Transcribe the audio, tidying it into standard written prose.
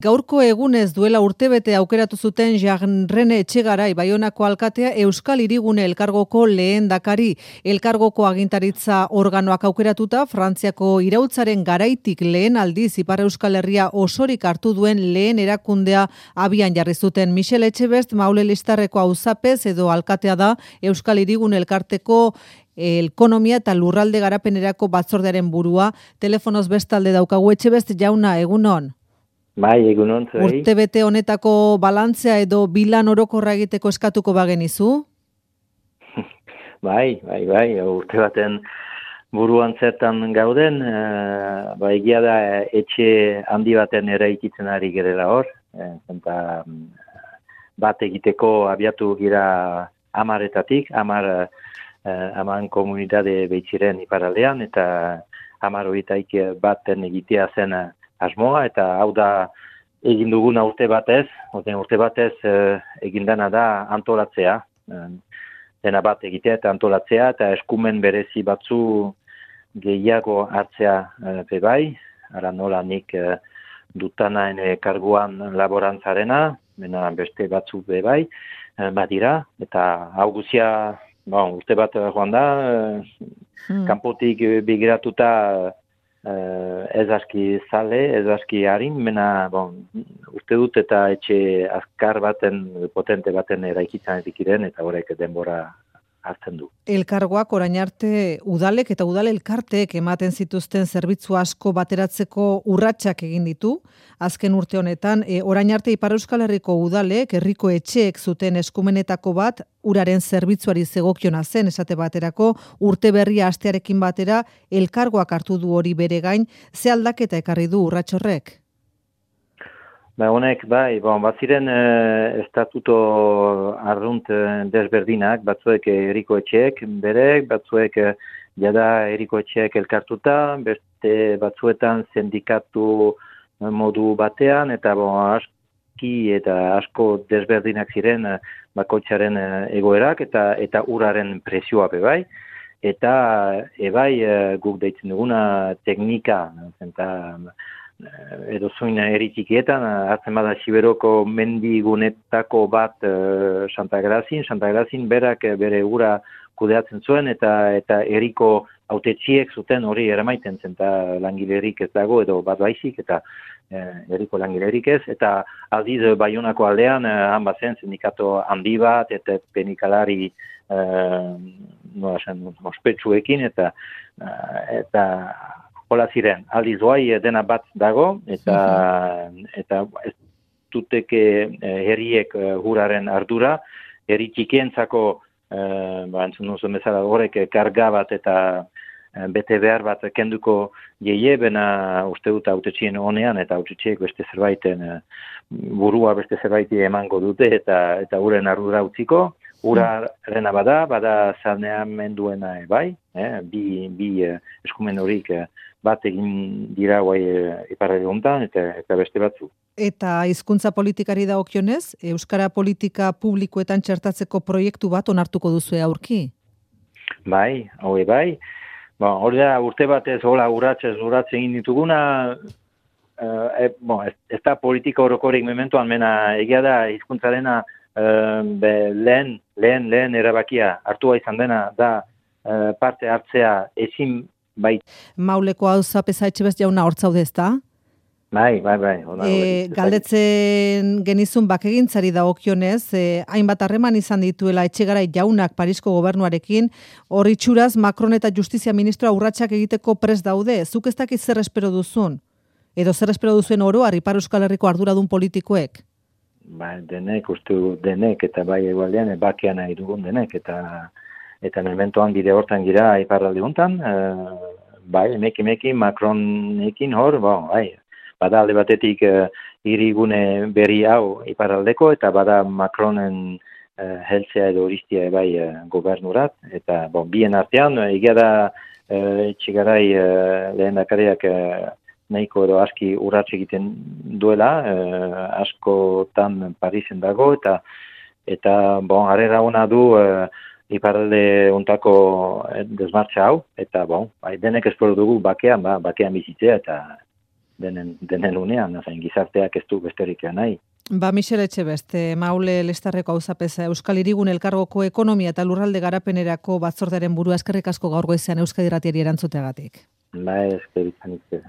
Gaurko egunez duela urtebete aukeratu zuten Jean-Rene Etxegarai Baionako alkatea Euskal Hirigune elkargoko lehendakari. Elkargoko agintaritza organoak aukeratuta Frantziako iraultzaren garaitik lehen aldiz Ipar Euskal Herria osorik hartu duen lehen erakundea abian jarri zuten. Michel Etxebest Maule Listarreko auzapez edo alkatea da Euskal Hirigune elkarteko ekonomia eta lurralde garapenerako batzordearen burua. Telefonoz bestalde daukagu. Etxebest jauna, egunon. Bai, egunon, zuei. Urtebete honetako balantzea edo bilan orokorra egiteko eskatuko bagenizu? Bai, urte baten buruan zertan gauden, egia da etxe handi baten eraikitzen ari gerela hor, eta bat egiteko abiatu gira 10-etatik, 10 komunitate behitziren iparaldean, eta 10 horietaik baten egitea zen asmoa, eta hau da egin duguna urte batez egin dena da antolatzea, dena bat egitea eta antolatzea, eta eskumen berezi batzu gehiago hartzea bai, ara nola nik dutanaen karguan laborantzarena, beste batzu bai, badira, eta hau guzia, urte bat joan da, kanpotik begiratuta ez aski zale, ez aski harin, uste dut eta etxe azkar baten, potente baten eraikitzen dikiren, eta horrek denbora hartzen du. Elkargoak orain arte udalek eta udal elkarteek ematen zituzten zerbitzu asko bateratzeko urratsak egin ditu. Azken urte honetan, orain arte Ipar Euskal Herriko udalek, herriko etxeek zuten eskumenetako bat uraren zerbitzuari zegokiona zen, esate baterako urte berria hastearekin batera elkargoak hartu du hori bere gain, ze aldaketa ekarri du urrats horrek? Honek, baziren estatuto arrunt desberdinak, batzuek herriko etxeek berek, batzuek jada herriko etxeek elkartuta, beste batzuetan sindikatu modu batean, eta asko desberdinak ziren bakoitzaren egoerak eta uraren presioa bai, eta guk deitzen duguna teknika, edo zuin eritxikietan, hartzen bada Siberoko mendigunetako bat Santa Grazin berak bere ura kudeatzen zuen, eta herriko hautetsiek zuten hori eramaiten zen, eta langilerik ez dago, edo bat baizik, eta herriko langilerik ez, eta aldiz Baionako aldean, han bazen sindikato handi bat, eta penikalari ospetsuekin, eta hola ziren, aldiz doai dena bat dago, eta ez duteke herriek huraren ardura, herri txikientzako, entzun duzun bezala horrek karga bat eta bete behar bat kenduko jeie, bena uste dut hautetxien honean, eta hautetxiek beste zerbaiten burua beste zerbaiti emango dute, eta uren ardura utziko, urarena bada saneamenduena bai, bi eskumen horik bat egin dira iparralde honetan, eta beste batzu. Eta hizkuntza politikari dagokionez, euskara politika publikoetan txertatzeko proiektu bat onartuko duzu aurki? Bai. Hori da urte batez urratz egin dituguna, ez da politika orokorik mementoan, mena egia da hizkuntzarena lehen erabakia hartua izan dena da parte hartzea ezin bai. Mauleko auzapeza Etxebest jauna hortzaude ezta? Bai. Galdetzen genizun bakegintzari dagokionez, hainbat harreman izan dituela Etxegarai jaunak Parisko gobernuarekin, hor itxuraz Macron eta Justizia ministroa urratsak egiteko prest daude. Zuk ez dakit zer espero duzun? Edo zer espero duzuen oroar Ipar Euskal Herriko arduradun politikoek? Denek, eta bai egualdean, bakean nahi dugun denek, eta mementoan bide hortan gira iparralde honetan, emeki Macronekin hor, bada alde batetik hirigune berri hau iparraldeko, eta bada Macronen heltzea edo horistia gobernurat, eta bien artean, egia da Etxegarai lehendakariak nahiko edo aski urrats egiten duela, askotan Parisen dago, eta harrera ona du iparralde hontako desmartza hau, eta denek espero dugu bakean bizitzea, eta denen unean, gizarteak ez du besterik nahi. Michel Etxebeste, Maule Lestarreko auzapeza Euskal Hirigun Elkargoko Ekonomia eta Lurralde Garapenerako batzordearen burua, eskerrik asko gaur goizean Euskadi Irratiari erantzuteagatik. Eskerrik asko.